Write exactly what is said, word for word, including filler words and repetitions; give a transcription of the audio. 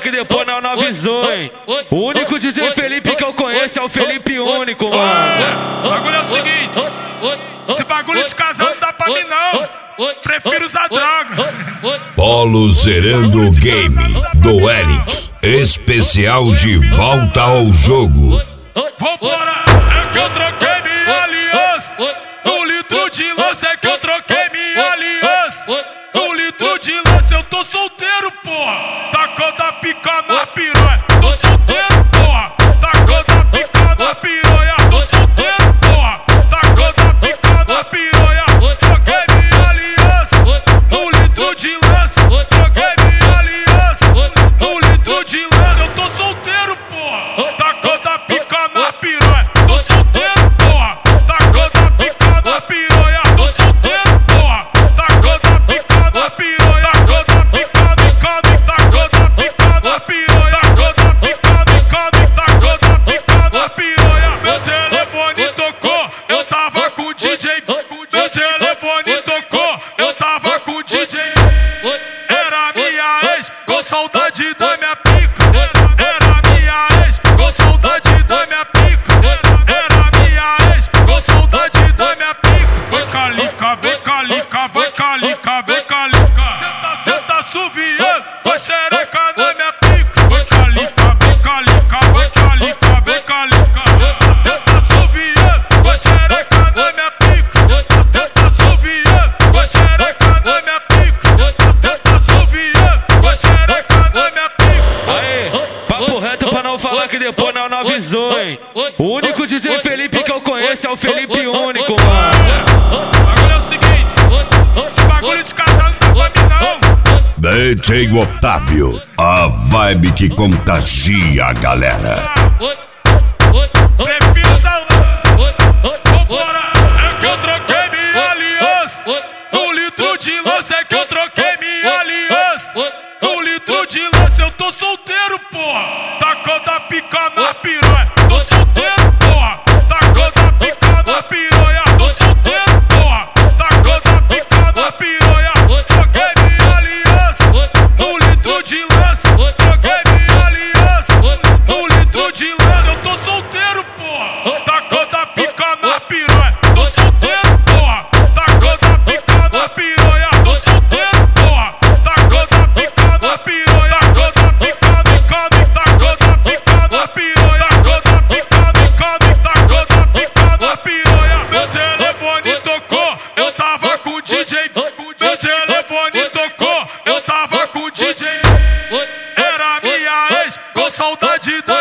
que depois não, não avisou, hein? O único D J Felipe que eu conheço é o Felipe Único, mano. O bagulho é o seguinte: esse bagulho de casal não dá pra mim, não. Prefiro usar droga. Polo zerando o game do Eric. Especial de volta ao jogo. Vambora, é que eu troquei minha aliança. No litro de lança é que eu troquei minha aliança. No litro de lança eu tô solteiro, porra. Tacando a pica na piranha. Tô solteiro, porra. Tacando a pica na piranha. Tô solteiro, porra. Tacando a pica na piranha. Troquei minha aliança. No litro de lança. Troquei minha aliança. No litro de lança eu tô solteiro, porra. Tacando a pica na piranha. Tô solteiro, porra. Tacando a pica na piranha. Tô solteiro, porra. Tacando a pica na piranha. Tacando a pica na pica. Tacando a pica na piranha. Tacando a pica na pica. Tacando a pica na piranha. Meu telefone tocou, eu tava com o D J. Meu telefone tocou, eu tava com o D J. Era minha ex, com saudade da minha pica. Era minha ex, com saudade da minha pica. Era minha ex, com saudade da minha pica. Vem calica, vem calica, vem calica, vem calica. Tenta, tenta suviando, vai xereca na minha pica. Vem calica, vem calica, vem calica, vem calica. Tenta suviando, vai xereca na minha pica. Tenta suviando, vai xereca na minha pica. Tenta suviando, vai xereca na minha pica. Aê, papo reto pra não falar que depois não, não avisou, hein? O único D J Felipe que eu conheço é o Felipe Único, mano. O bagulho é o seguinte: esse bagulho de casal não dá pra mim, não. D J Otávio, a vibe que contagia a galera. Prefiro usar lança. Vambora, é que eu troquei minha aliança. No litro de lança é que eu troquei minha aliança. No litro de lança eu tô solteiro, porra. Tacando a pica na piranha. Tô solteiro, porra. Tacando a pica na piranha. Tô solteiro, porra. Tacando a pica na piranha. Troquei minha aliança. No litro de lança. Troquei minha aliança. No litro de lança eu tô solteiro, porra. Tacando a pica na piranha. Tô solteiro, porra. Tacando a pica na piranha. Tô solteiro, porra. Tacando a pica na piranha. Tacando a pica na pica. Tacando a pica na piranha. Tacando a pica na pica. Tacando a pica na piranha. Meu telefone tocou, eu tava com o D J. Meu telefone tocou, eu tava com o D J. Era minha ex, com saudade da